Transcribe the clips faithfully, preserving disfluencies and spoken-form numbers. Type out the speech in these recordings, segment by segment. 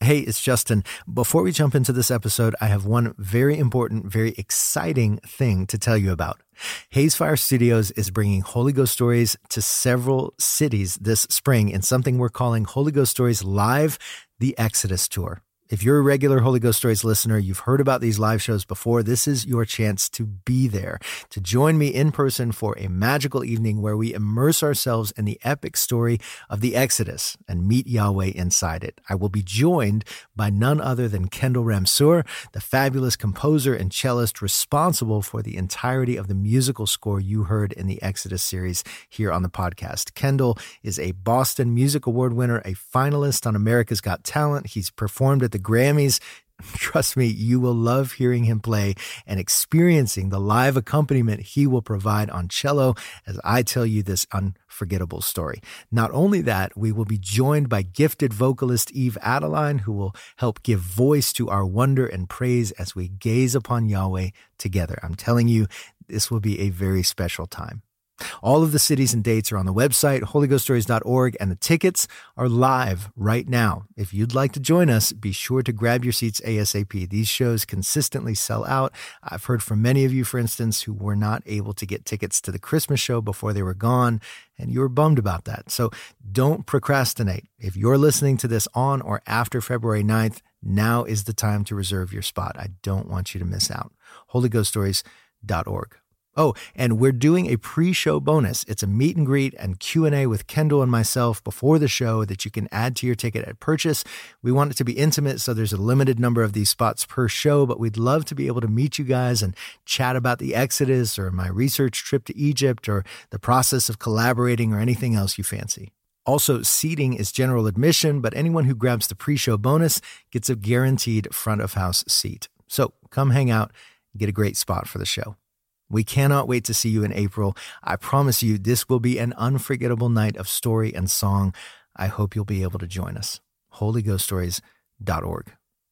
Hey, it's Justin. Before we jump into this episode, I have one very important, very exciting thing to tell you about. Hazefire Studios is bringing Holy Ghost Stories to several cities this spring in something we're calling Holy Ghost Stories Live, the Exodus Tour. If you're a regular Holy Ghost Stories listener, you've heard about these live shows before. This is your chance to be there, to join me in person for a magical evening where we immerse ourselves in the epic story of the Exodus and meet Yahweh inside it. I will be joined by none other than Kendall Ramsour, the fabulous composer and cellist responsible for the entirety of the musical score you heard in the Exodus series here on the podcast. Kendall is a Boston Music Award winner, a finalist on America's Got Talent. He's performed at the Grammys. Trust me, you will love hearing him play and experiencing the live accompaniment he will provide on cello as I tell you this unforgettable story. Not only that, we will be joined by gifted vocalist Eve Adeline, who will help give voice to our wonder and praise as we gaze upon Yahweh together. I'm telling you, this will be a very special time. All of the cities and dates are on the website, holy ghost stories dot org, and the tickets are live right now. If you'd like to join us, be sure to grab your seats ASAP. These shows consistently sell out. I've heard from many of you, for instance, who were not able to get tickets to the Christmas show before they were gone, and you were bummed about that. So don't procrastinate. If you're listening to this on or after February ninth, now is the time to reserve your spot. I don't want you to miss out. holy ghost stories dot org. Oh, and we're doing a pre-show bonus. It's a meet and greet and Q and A with Kendall and myself before the show that you can add to your ticket at purchase. We want it to be intimate, so there's a limited number of these spots per show, but we'd love to be able to meet you guys and chat about the Exodus or my research trip to Egypt or the process of collaborating or anything else you fancy. Also, seating is general admission, but anyone who grabs the pre-show bonus gets a guaranteed front-of-house seat. So come hang out and get a great spot for the show. We cannot wait to see you in April. I promise you this will be an unforgettable night of story and song. I hope you'll be able to join us. holy ghost stories dot org.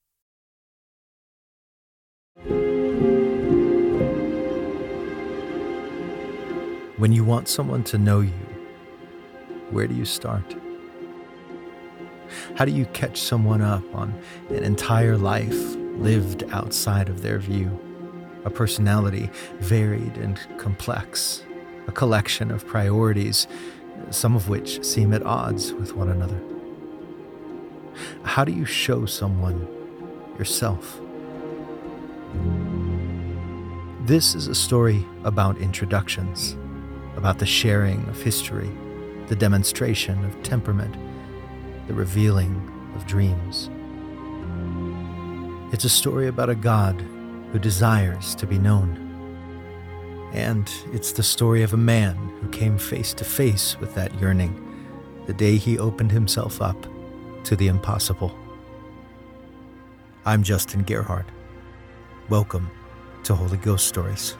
When you want someone to know you, where do you start? How do you catch someone up on an entire life lived outside of their view? A personality varied and complex, a collection of priorities, some of which seem at odds with one another. How do you show someone yourself? This is a story about introductions, about the sharing of history, the demonstration of temperament, the revealing of dreams. It's a story about a God who desires to be known. And it's the story of a man who came face to face with that yearning the day he opened himself up to the impossible. I'm Justin Gerhardt. Welcome to Holy Ghost Stories.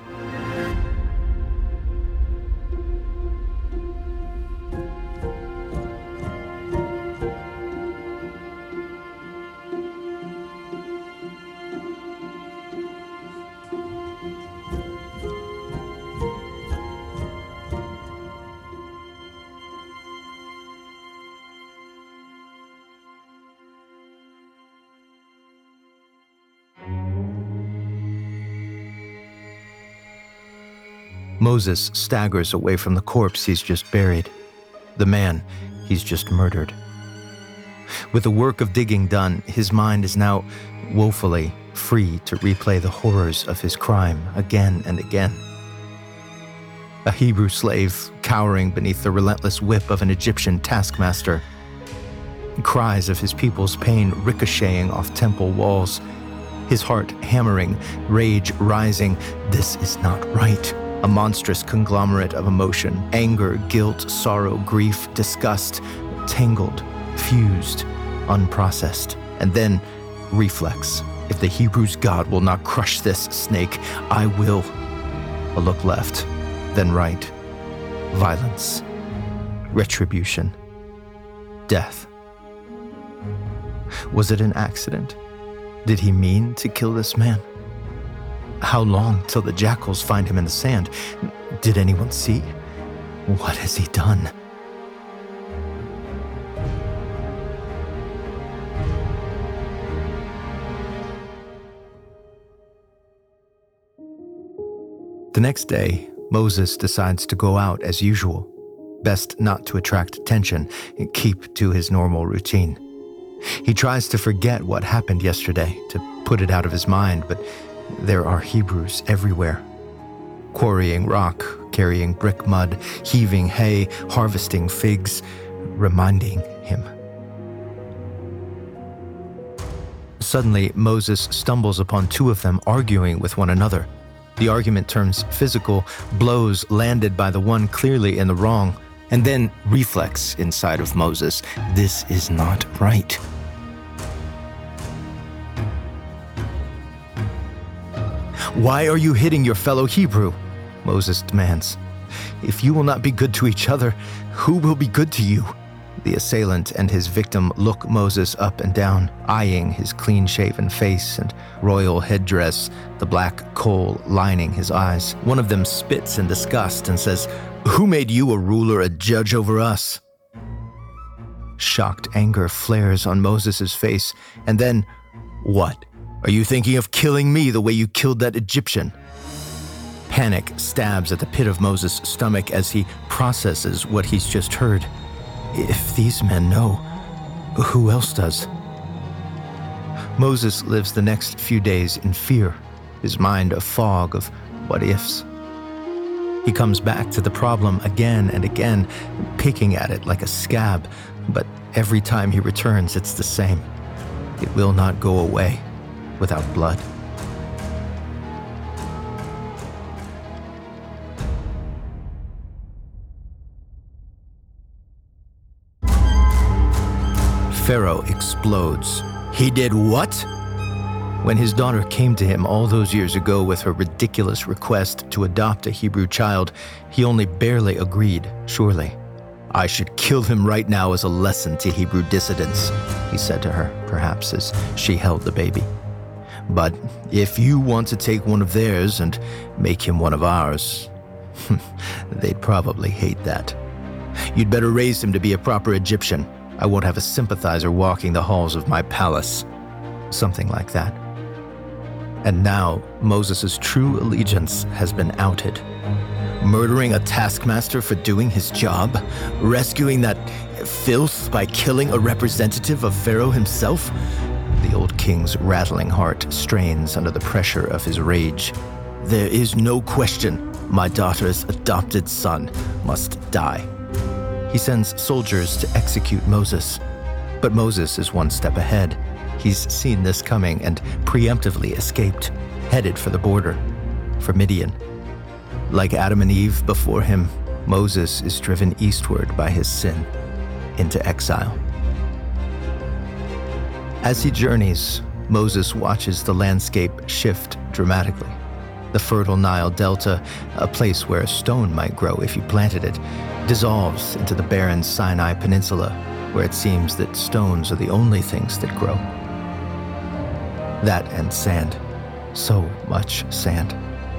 Moses staggers away from the corpse he's just buried, the man he's just murdered. With the work of digging done, his mind is now woefully free to replay the horrors of his crime again and again. A Hebrew slave cowering beneath the relentless whip of an Egyptian taskmaster, cries of his people's pain ricocheting off temple walls, his heart hammering, rage rising. This is not right. A monstrous conglomerate of emotion, anger, guilt, sorrow, grief, disgust, tangled, fused, unprocessed, and then reflex. If the Hebrews' God will not crush this snake, I will. A look left, then right. Violence, retribution, death. Was it an accident? Did he mean to kill this man? How long till the jackals find him in the sand? Did anyone see? What has he done? The next day, Moses decides to go out as usual. Best not to attract attention and keep to his normal routine. He tries to forget what happened yesterday, to put it out of his mind, but there are Hebrews everywhere. Quarrying rock, carrying brick mud, heaving hay, harvesting figs, reminding him. Suddenly, Moses stumbles upon two of them arguing with one another. The argument turns physical, blows landed by the one clearly in the wrong, and then reflex inside of Moses. This is not right. Why are you hitting your fellow Hebrew? Moses demands. If you will not be good to each other, who will be good to you? The assailant and his victim look Moses up and down, eyeing his clean-shaven face and royal headdress, the black kohl lining his eyes. One of them spits in disgust and says, "Who made you a ruler, a judge over us?" Shocked anger flares on Moses' face, and then, "What? Are you thinking of killing me the way you killed that Egyptian?" Panic stabs at the pit of Moses' stomach as he processes what he's just heard. If these men know, who else does? Moses lives the next few days in fear, his mind a fog of what-ifs. He comes back to the problem again and again, picking at it like a scab, but every time he returns, it's the same. It will not go away without blood. Pharaoh explodes. He did what? When his daughter came to him all those years ago with her ridiculous request to adopt a Hebrew child, he only barely agreed, surely. I should kill him right now as a lesson to Hebrew dissidents, he said to her, perhaps as she held the baby. But if you want to take one of theirs and make him one of ours, they'd probably hate that. You'd better raise him to be a proper Egyptian. I won't have a sympathizer walking the halls of my palace. Something like that. And now, Moses' true allegiance has been outed. Murdering a taskmaster for doing his job? Rescuing that filth by killing a representative of Pharaoh himself? The old king's rattling heart strains under the pressure of his rage. There is no question my daughter's adopted son must die. He sends soldiers to execute Moses. But Moses is one step ahead. He's seen this coming and preemptively escaped, headed for the border, for Midian. Like Adam and Eve before him, Moses is driven eastward by his sin, into exile. As he journeys, Moses watches the landscape shift dramatically. The fertile Nile Delta, a place where a stone might grow if you planted it, dissolves into the barren Sinai Peninsula, where it seems that stones are the only things that grow. That and sand. So much sand.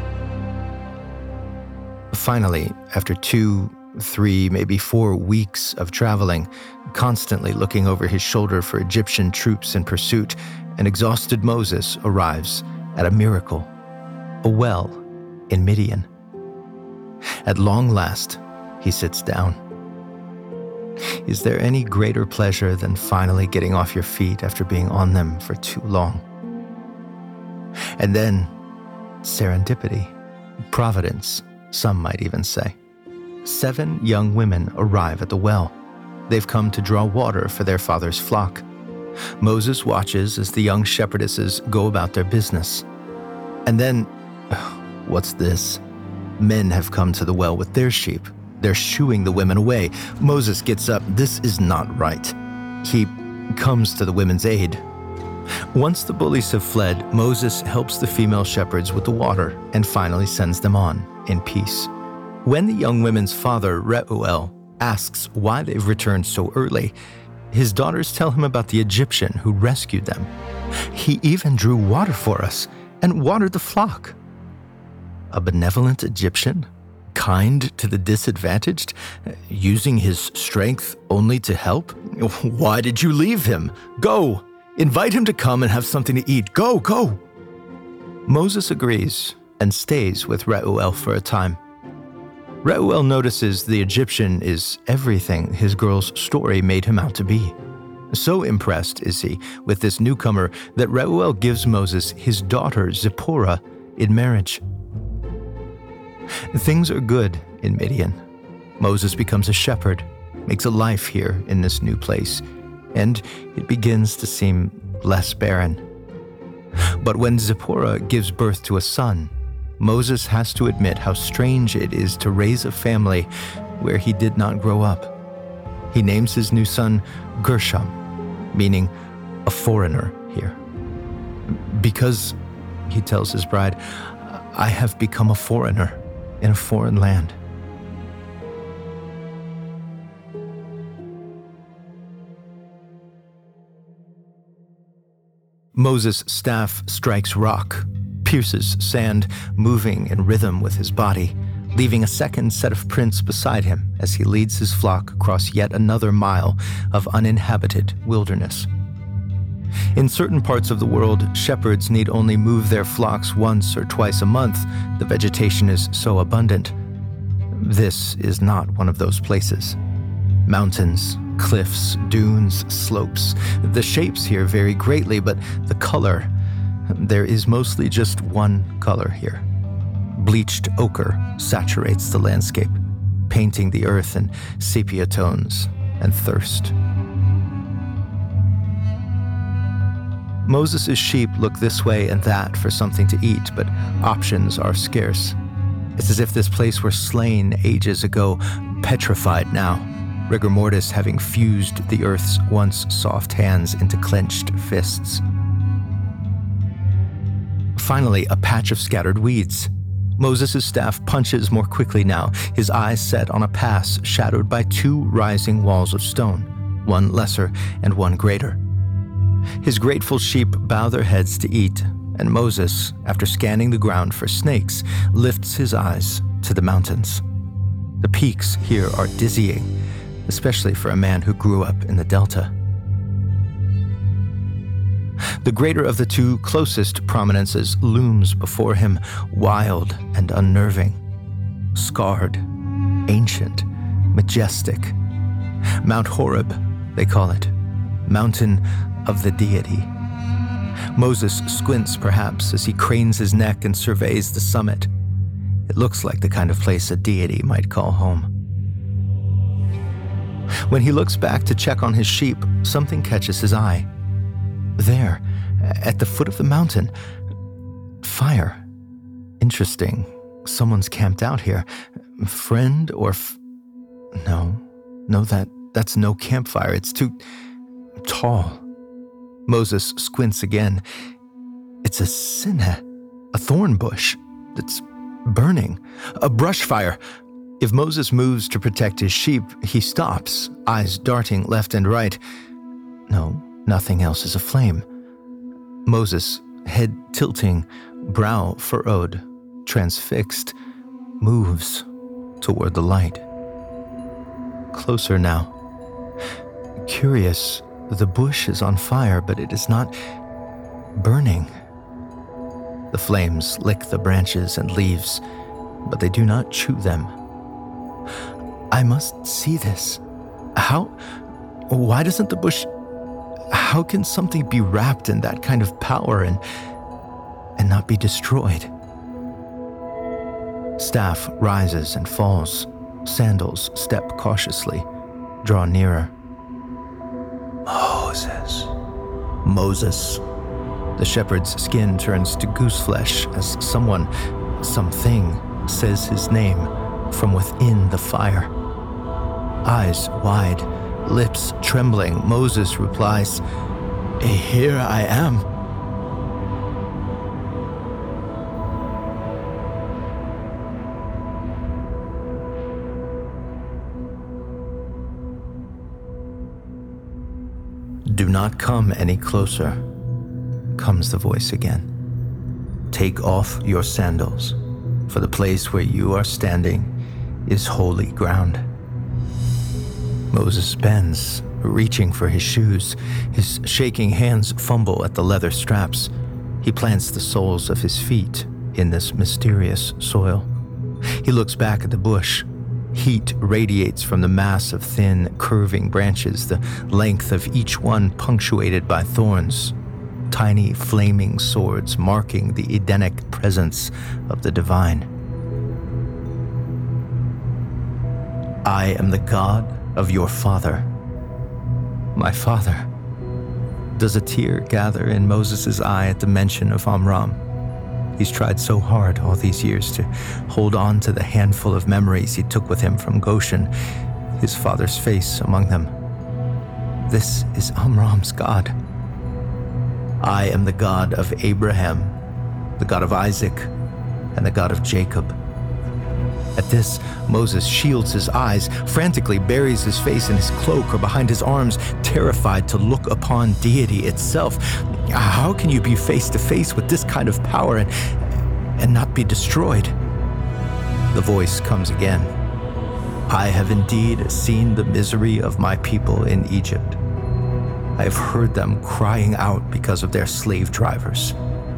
Finally, after two, three, maybe four weeks of traveling, constantly looking over his shoulder for Egyptian troops in pursuit, an exhausted Moses arrives at a miracle, a well in Midian. At long last, he sits down. Is there any greater pleasure than finally getting off your feet after being on them for too long? And then, serendipity, providence, some might even say. Seven young women arrive at the well. They've come to draw water for their father's flock. Moses watches as the young shepherdesses go about their business. And then, what's this? Men have come to the well with their sheep. They're shooing the women away. Moses gets up. This is not right. He comes to the women's aid. Once the bullies have fled, Moses helps the female shepherds with the water and finally sends them on in peace. When the young women's father, Reuel, asks why they've returned so early, his daughters tell him about the Egyptian who rescued them. He even drew water for us and watered the flock. A benevolent Egyptian? Kind to the disadvantaged, using his strength only to help? Why did you leave him? Go! Invite him to come and have something to eat. Go, go! Moses agrees, and stays with Reuel for a time. Reuel notices the Egyptian is everything his girl's story made him out to be. So impressed is he with this newcomer that Reuel gives Moses his daughter Zipporah in marriage. Things are good in Midian. Moses becomes a shepherd, makes a life here in this new place, and it begins to seem less barren. But when Zipporah gives birth to a son, Moses has to admit how strange it is to raise a family where he did not grow up. He names his new son Gershom, meaning a foreigner here. Because, he tells his bride, I have become a foreigner in a foreign land. Moses' staff strikes rock, pierces sand, moving in rhythm with his body, leaving a second set of prints beside him as he leads his flock across yet another mile of uninhabited wilderness. In certain parts of the world, shepherds need only move their flocks once or twice a month. The vegetation is so abundant. This is not one of those places. Mountains, cliffs, dunes, slopes. The shapes here vary greatly, but the color, there is mostly just one color here. Bleached ochre saturates the landscape, painting the earth in sepia tones and thirst. Moses' sheep look this way and that for something to eat, but options are scarce. It's as if this place were slain ages ago, petrified now, rigor mortis having fused the earth's once soft hands into clenched fists. Finally, a patch of scattered weeds. Moses' staff punches more quickly now, his eyes set on a pass shadowed by two rising walls of stone, one lesser and one greater. His grateful sheep bow their heads to eat, and Moses, after scanning the ground for snakes, lifts his eyes to the mountains. The peaks here are dizzying, especially for a man who grew up in the Delta. The greater of the two closest prominences looms before him, wild and unnerving, scarred, ancient, majestic. Mount Horeb, they call it, mountain of the deity. Moses squints perhaps as he cranes his neck and surveys the summit. It looks like the kind of place a deity might call home. When he looks back to check on his sheep, something catches his eye. There, at the foot of the mountain, fire. Interesting. Someone's camped out here. Friend or f- No, no, that that's no campfire. It's too tall. Moses squints again. It's a sineh, a thorn bush that's burning, a brush fire. If Moses moves to protect his sheep, he stops, eyes darting left and right. No, nothing else is aflame. Moses, head tilting, brow furrowed, transfixed, moves toward the light. Closer now. Curious, the bush is on fire, but it is not burning. The flames lick the branches and leaves, but they do not chew them. I must see this. How? Why doesn't the bush... How can something be wrapped in that kind of power and, and not be destroyed? Staff rises and falls. Sandals step cautiously, draw nearer. Moses. Moses. The shepherd's skin turns to goose flesh as someone, something, says his name from within the fire. Eyes wide, lips trembling, Moses replies, "Here I am." "Do not come any closer," comes the voice again. "Take off your sandals, for the place where you are standing is holy ground." Moses bends, reaching for his shoes. His shaking hands fumble at the leather straps. He plants the soles of his feet in this mysterious soil. He looks back at the bush. Heat radiates from the mass of thin, curving branches, the length of each one punctuated by thorns, tiny flaming swords marking the Edenic presence of the divine. I am the God of your father. My father. Does a tear gather in Moses' eye at the mention of Amram? He's tried so hard all these years to hold on to the handful of memories he took with him from Goshen, his father's face among them. This is Amram's God. I am the God of Abraham, the God of Isaac, and the God of Jacob. At this, Moses shields his eyes, frantically buries his face in his cloak or behind his arms, terrified to look upon deity itself. How can you be face to face with this kind of power and, and not be destroyed? The voice comes again. I have indeed seen the misery of my people in Egypt. I have heard them crying out because of their slave drivers.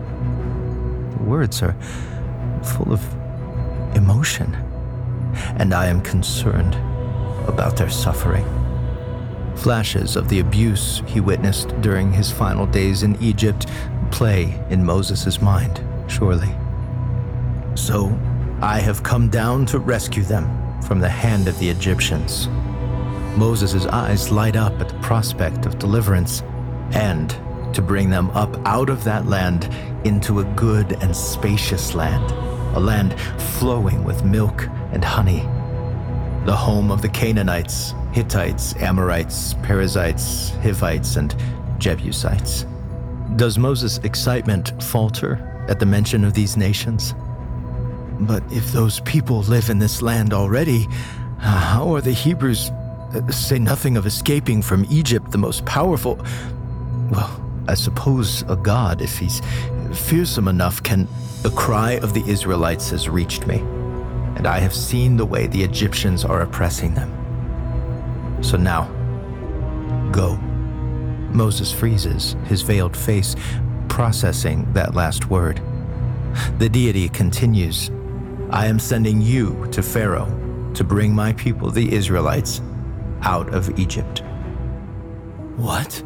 The words are full of emotion, and I am concerned about their suffering. Flashes of the abuse he witnessed during his final days in Egypt play in Moses' mind, surely. So I have come down to rescue them from the hand of the Egyptians. Moses' eyes light up at the prospect of deliverance and to bring them up out of that land into a good and spacious land, a land flowing with milk and honey, the home of the Canaanites, Hittites, Amorites, Perizzites, Hivites, and Jebusites. Does Moses' excitement falter at the mention of these nations? But if those people live in this land already, how are the Hebrews, uh, say nothing of escaping from Egypt, the most powerful? Well, I suppose a god, if he's fearsome enough, can... The cry of the Israelites has reached me, and I have seen the way the Egyptians are oppressing them. So now, go. Moses freezes, his veiled face processing that last word. The deity continues, I am sending you to Pharaoh to bring my people, the Israelites, out of Egypt. What?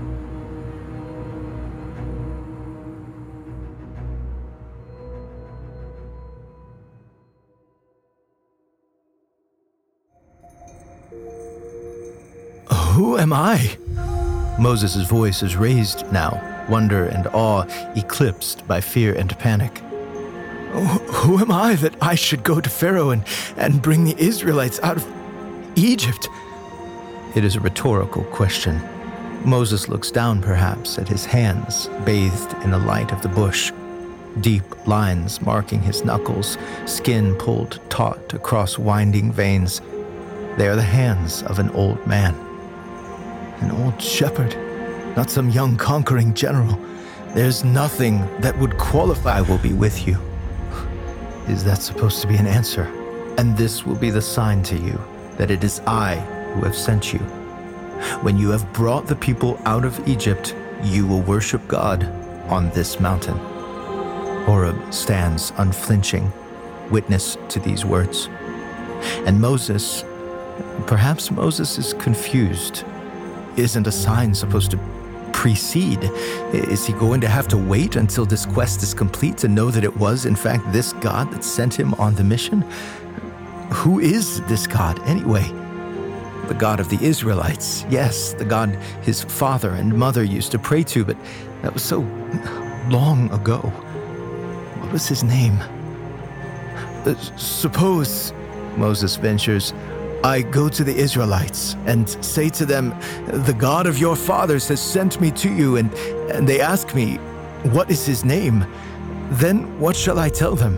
Who am I? Moses' voice is raised now, wonder and awe eclipsed by fear and panic. Who am I that I should go to Pharaoh and, and bring the Israelites out of Egypt? It is a rhetorical question. Moses looks down perhaps at his hands bathed in the light of the bush, deep lines marking his knuckles, skin pulled taut across winding veins. They are the hands of an old man. An old shepherd, not some young conquering general. There's nothing that would qualify. I will be with you. Is that supposed to be an answer? And this will be the sign to you that it is I who have sent you. When you have brought the people out of Egypt, you will worship God on this mountain. Horeb stands unflinching, witness to these words. And Moses, perhaps Moses is confused. Isn't a sign supposed to precede? Is he going to have to wait until this quest is complete to know that it was, in fact, this God that sent him on the mission? Who is this God, anyway? The God of the Israelites, yes, the God his father and mother used to pray to, but that was so long ago. What was his name? Uh, suppose, Moses ventures, I go to the Israelites and say to them, the God of your fathers has sent me to you, and, and they ask me, what is his name? Then what shall I tell them?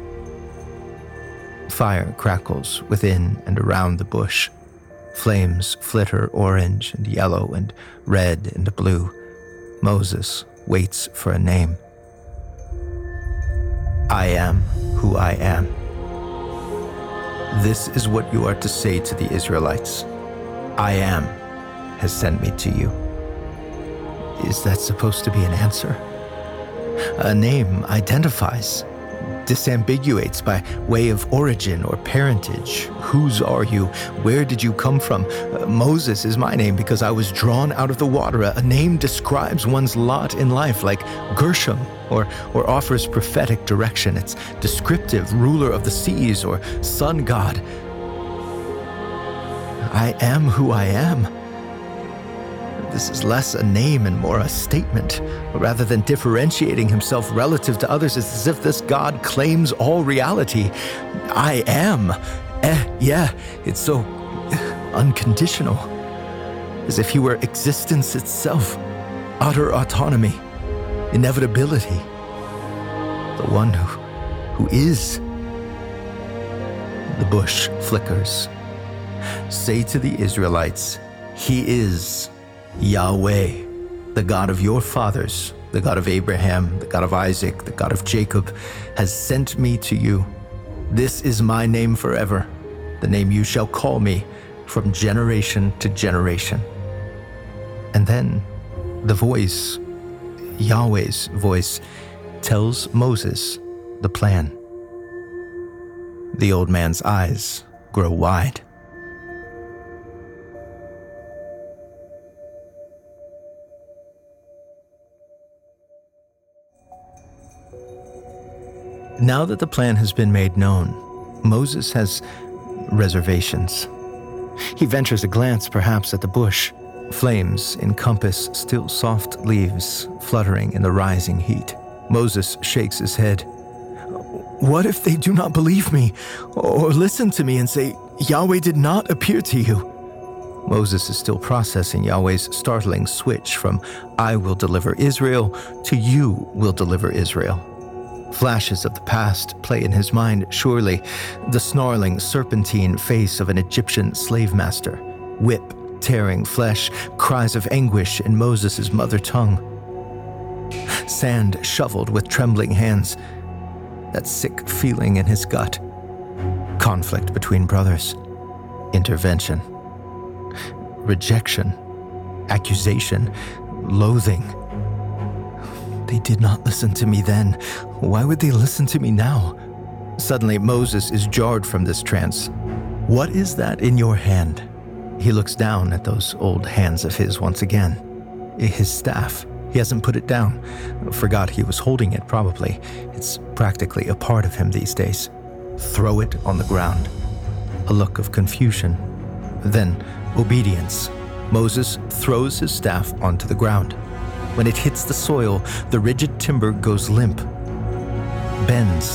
Fire crackles within and around the bush. Flames flitter orange and yellow and red and blue. Moses waits for a name. I am who I am. This is what you are to say to the Israelites. I am has sent me to you. Is that supposed to be an answer? A name identifies. disambiguates by way of origin or parentage. Whose are you? Where did you come from? Uh, Moses is my name because I was drawn out of the water. A name describes one's lot in life, like Gershom, or, or offers prophetic direction. It's descriptive, ruler of the seas, or sun god. I am who I am. This is less a name and more a statement. Rather than differentiating himself relative to others, it's as if this God claims all reality. I am. Eh, yeah, it's so unconditional. As if he were existence itself, utter autonomy, inevitability. The one who, who is. The bush flickers. Say to the Israelites, he is Yahweh, the God of your fathers, the God of Abraham, the God of Isaac, the God of Jacob, has sent me to you. This is my name forever, the name you shall call me from generation to generation. And then the voice, Yahweh's voice, tells Moses the plan. The old man's eyes grow wide. Now that the plan has been made known, Moses has reservations. He ventures a glance perhaps at the bush. Flames encompass still soft leaves fluttering in the rising heat. Moses shakes his head. What if they do not believe me, or listen to me and say, Yahweh did not appear to you? Moses is still processing Yahweh's startling switch from I will deliver Israel to you will deliver Israel. Flashes of the past play in his mind, surely. The snarling, serpentine face of an Egyptian slave master, whip tearing flesh, cries of anguish in Moses' mother tongue. Sand shoveled with trembling hands, that sick feeling in his gut. Conflict between brothers, intervention, rejection, accusation, loathing. They did not listen to me then. Why would they listen to me now? Suddenly, Moses is jarred from this trance. What is that in your hand? He looks down at those old hands of his once again. His staff. He hasn't put it down. Forgot he was holding it, probably. It's practically a part of him these days. Throw it on the ground. A look of confusion. Then, obedience. Moses throws his staff onto the ground. When it hits the soil, the rigid timber goes limp, bends,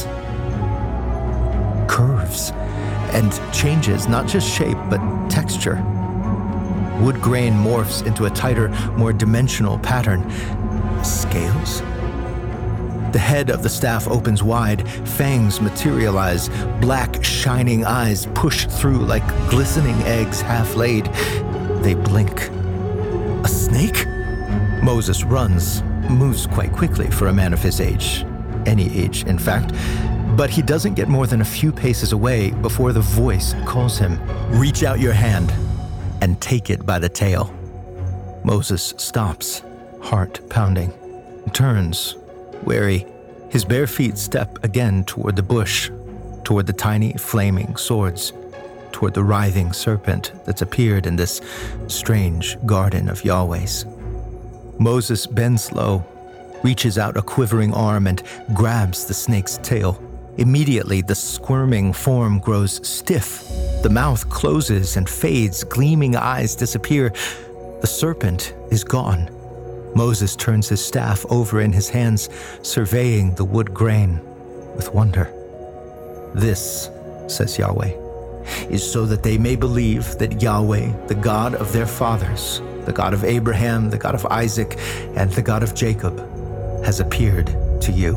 curves, and changes not just shape, but texture. Wood grain morphs into a tighter, more dimensional pattern. Scales? The head of the staff opens wide, fangs materialize, black, shining eyes push through like glistening eggs half laid. They blink. A snake? Moses runs, moves quite quickly for a man of his age, any age, in fact, but he doesn't get more than a few paces away before the voice calls him, reach out your hand and take it by the tail. Moses stops, heart pounding, turns, wary. His bare feet step again toward the bush, toward the tiny flaming swords, toward the writhing serpent that's appeared in this strange garden of Yahweh's. Moses bends low, reaches out a quivering arm and grabs the snake's tail. Immediately, the squirming form grows stiff. The mouth closes and fades, gleaming eyes disappear. The serpent is gone. Moses turns his staff over in his hands, surveying the wood grain with wonder. This, says Yahweh, is so that they may believe that Yahweh, the God of their fathers, the God of Abraham, the God of Isaac, and the God of Jacob, has appeared to you.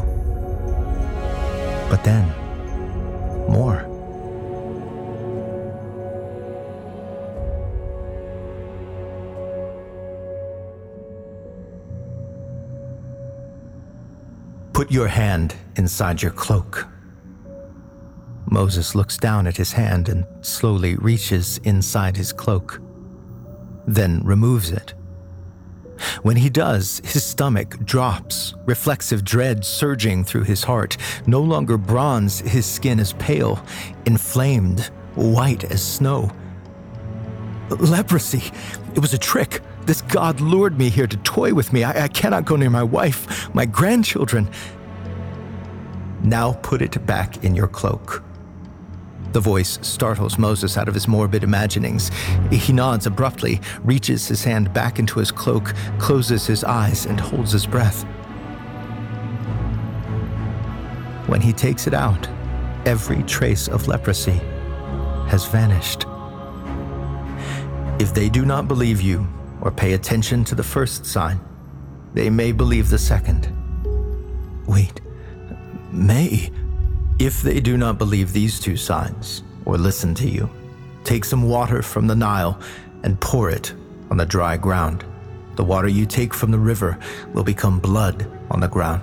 But then, more. Put your hand inside your cloak. Moses looks down at his hand and slowly reaches inside his cloak, then removes it. When he does, his stomach drops, reflexive dread surging through his heart. No longer bronze, his skin is pale, inflamed, white as snow. Leprosy! It was a trick. This god lured me here to toy with me. I, I cannot go near my wife, my grandchildren. Now put it back in your cloak. The voice startles Moses out of his morbid imaginings. He nods abruptly, reaches his hand back into his cloak, closes his eyes, and holds his breath. When he takes it out, every trace of leprosy has vanished. If they do not believe you or pay attention to the first sign, they may believe the second. Wait, may? If they do not believe these two signs or listen to you, take some water from the Nile and pour it on the dry ground. The water you take from the river will become blood on the ground.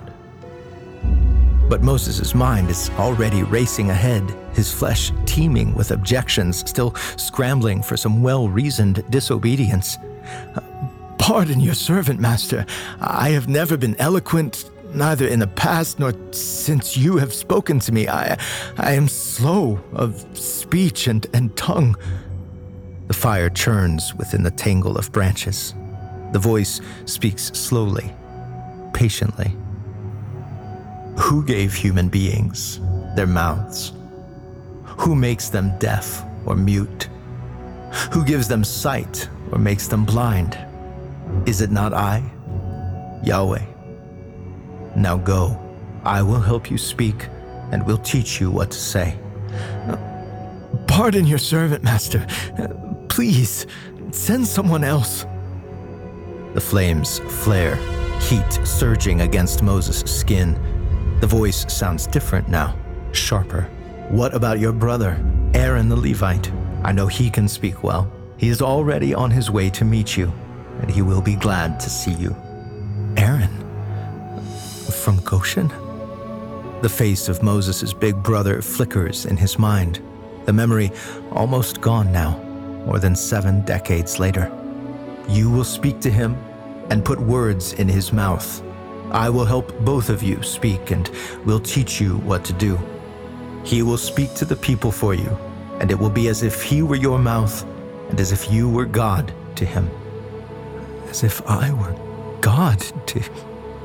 But Moses' mind is already racing ahead, his flesh teeming with objections, still scrambling for some well-reasoned disobedience. Pardon your servant, master. I have never been eloquent, neither in the past nor since you have spoken to me. I, I am slow of speech and, and tongue. The fire churns within the tangle of branches. The voice speaks slowly, patiently. Who gave human beings their mouths? Who makes them deaf or mute? Who gives them sight or makes them blind? Is it not I, Yahweh? Now go, I will help you speak and will teach you what to say. Pardon your servant, master. Please, send someone else. The flames flare, heat surging against Moses' skin. The voice sounds different now, sharper. What about your brother, Aaron the Levite? I know he can speak well. He is already on his way to meet you, and he will be glad to see you. Aaron? From Goshen? The face of Moses' big brother flickers in his mind, the memory almost gone now, more than seven decades later. You will speak to him and put words in his mouth. I will help both of you speak and will teach you what to do. He will speak to the people for you, and it will be as if he were your mouth and as if you were God to him. As if I were God to him.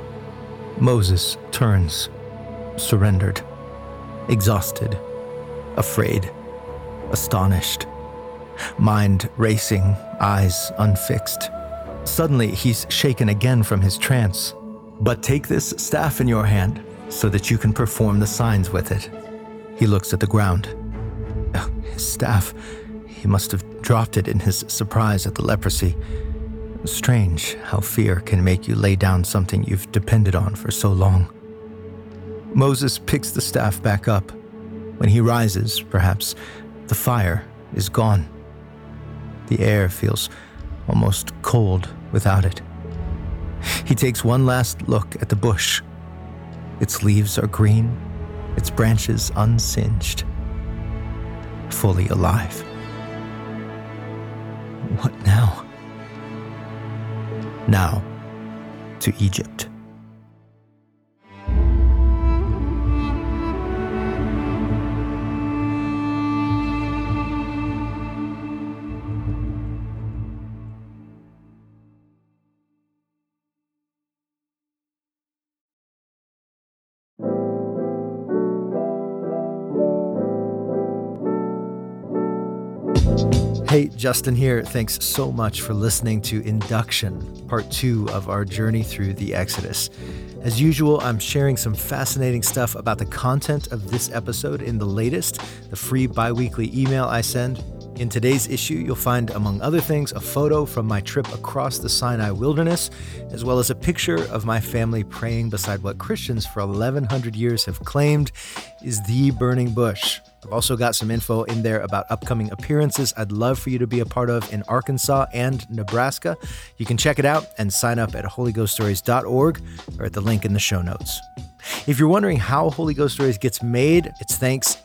Moses turns, surrendered, exhausted, afraid, astonished, mind racing, eyes unfixed. Suddenly, he's shaken again from his trance. But take this staff in your hand so that you can perform the signs with it. He looks at the ground. His staff, he must have dropped it in his surprise at the leprosy. Strange how fear can make you lay down something you've depended on for so long. Moses picks the staff back up. When he rises, perhaps, the fire is gone. The air feels almost cold without it. He takes one last look at the bush. Its leaves are green, its branches unsinged, fully alive. What now? Now, to Egypt. Hey, Justin here. Thanks so much for listening to Induction, part two of our journey through the Exodus. As usual, I'm sharing some fascinating stuff about the content of this episode in the latest, the free bi-weekly email I send. In today's issue, you'll find, among other things, a photo from my trip across the Sinai wilderness, as well as a picture of my family praying beside what Christians for eleven hundred years have claimed is the burning bush. I've also got some info in there about upcoming appearances I'd love for you to be a part of in Arkansas and Nebraska. You can check it out and sign up at holy ghost stories dot org or at the link in the show notes. If you're wondering how Holy Ghost Stories gets made, it's thanks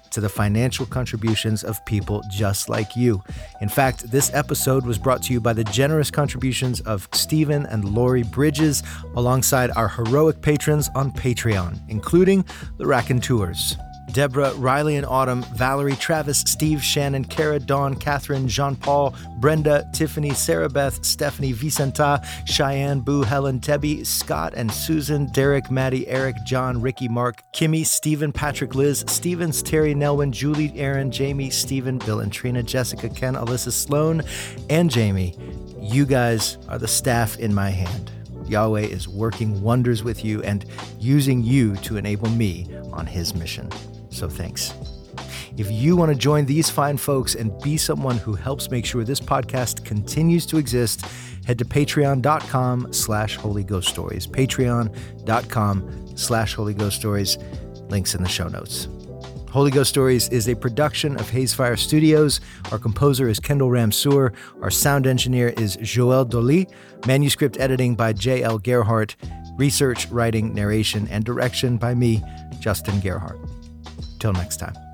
to the financial contributions of people just like you. In fact, this episode was brought to you by the generous contributions of Stephen and Lori Bridges, alongside our heroic patrons on Patreon, including the Raconteurs: Deborah, Riley and Autumn, Valerie, Travis, Steve, Shannon, Kara, Dawn, Catherine, Jean-Paul, Brenda, Tiffany, Sarah Beth, Stephanie, Vicenta, Cheyenne, Boo, Helen, Debbie, Scott and Susan, Derek, Maddie, Eric, John, Ricky, Mark, Kimmy, Stephen, Patrick, Liz, Stevens, Terry, Nelwyn, Julie, Aaron, Jamie, Stephen, Bill and Trina, Jessica, Ken, Alyssa, Sloan, and Jamie. You guys are the staff in my hand. Yahweh is working wonders with you and using you to enable me on his mission. So thanks. If you want to join these fine folks and be someone who helps make sure this podcast continues to exist, head to patreon.com slash Holy Ghost Stories. Patreon.com slash Holy Ghost Stories. Links in the show notes. Holy Ghost Stories is a production of Hazefire Studios. Our composer is Kendall Ramsour. Our sound engineer is Joel Dolly. Manuscript editing by J L Gerhardt. Research, writing, narration, and direction by me, Justin Gerhardt. Till next time.